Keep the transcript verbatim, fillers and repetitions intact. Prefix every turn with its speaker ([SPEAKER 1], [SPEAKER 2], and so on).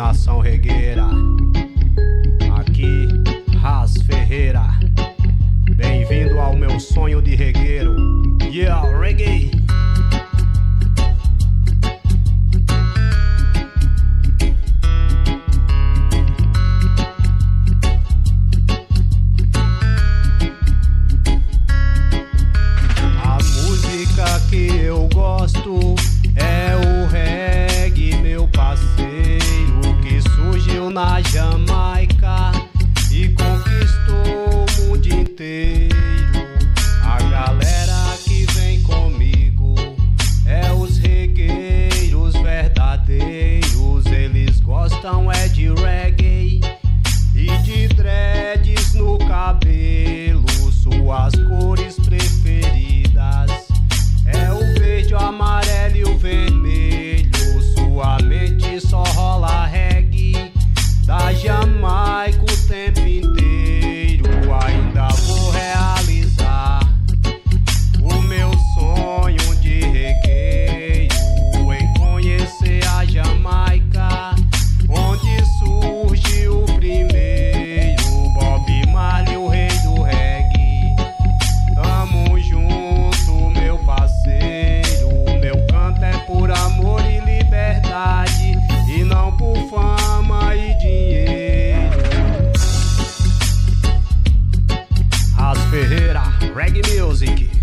[SPEAKER 1] nação regueira. Aqui, Ras Ferreira. Bem-vindo ao meu sonho de regueiro. Yeah, reggae! A música que eu gosto é o reggae, meu parceiro, que surgiu na Jamaica e conquistou o mundo inteiro. A galera que vem comigo é os regueiros verdadeiros. Eles gostam é de reggae e de dreads no cabelo. Suas cores preferidas é o verde, o amarelo e o vermelho. Sua mente só rola reggae da Jamaica o tempo inteiro. Ainda vou realizar o meu sonho de regueiro, em conhecer a Jamaica, onde surge o primeiro Bob Marley, o rei do reggae. Tamo junto, meu parceiro, meu canto é por amor e liberdade, e não por fama e dinheiro. Ras Ferreira, Reggae Music.